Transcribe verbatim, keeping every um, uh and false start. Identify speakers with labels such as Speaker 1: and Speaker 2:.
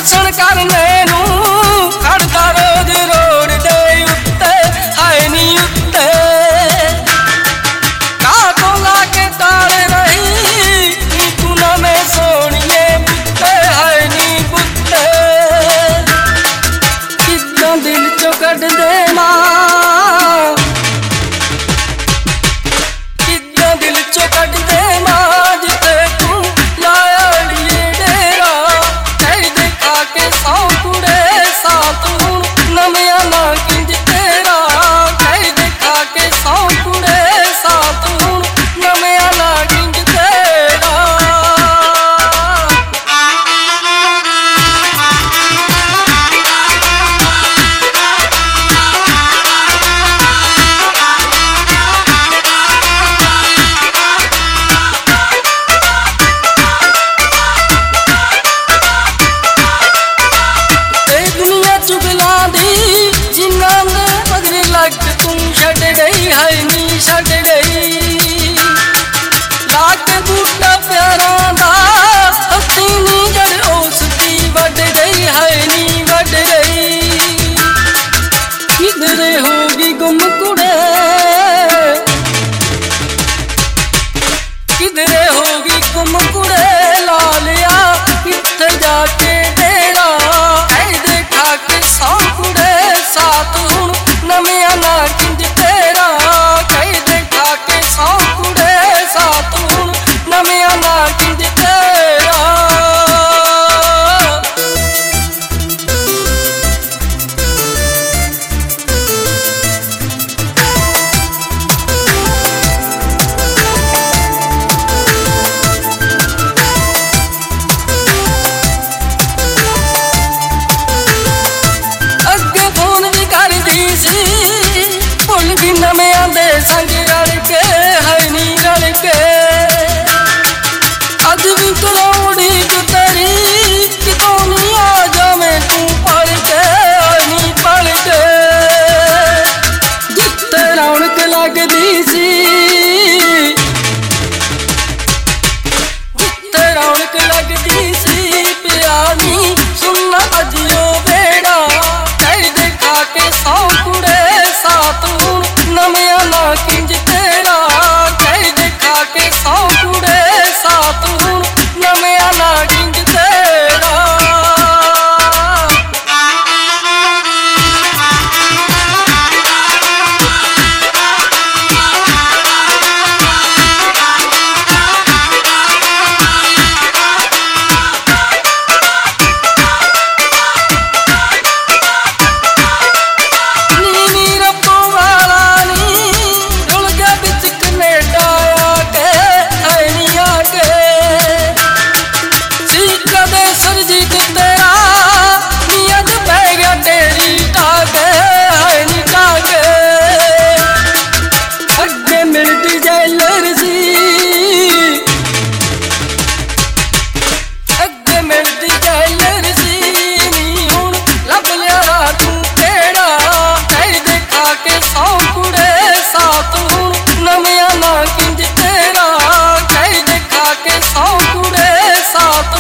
Speaker 1: दर्शन करने नू खड़दा रोज रोड दे उत्ते हाय नी उत्ते काको लाके ताले रही नी तू ना मैं सोनिए बुत्ते हाय नी बुत्ते कितना दिल चो कट दे मां कितना दिल चो कट दे मां जिते तू लाया अड़िए डेरा कह देखा के सौ कुड़े साथ हूं नमिया ना किंज तेरा कह देखा के सौ कुड़े साथ हूं नमिया ना किंज तेरा तू छड़ गई है नी छड़ गई लाग बूटा प्यारा दा हसी नी जड़ औसती बढ़ गई है नी बढ़ गई किधरे होगी गुम कुड़े किधरे होगी गुम कुड़े लालिया किथे जाके डेरा कह देखा के सौ कुड़े साथ हूं नमिया ना किंज तेरा कह देखा के सौ कुड़े साथ हूं नमिया ना किंज तेरा अगे फोन भी कर दी सी भुल भी नमिया दे संग रल के है नी रल के अज भी करोड़ी जो तेरी कितों नी आ जावे तू पढ़ के है नी पढ़ के जिते रौनक लगदी सी जिते रौनक लगदी सी पिया नी सुनना अजियो बेड़ा कह देखा के सौ कुड़े साथ हूं नमिया ना किंज तेरा कह देखा के सौ कुड़े साथ हूं नमिया ना किंज तेरा नमिया ना किंज तेरा कह देखा के सौ कुड़े साथ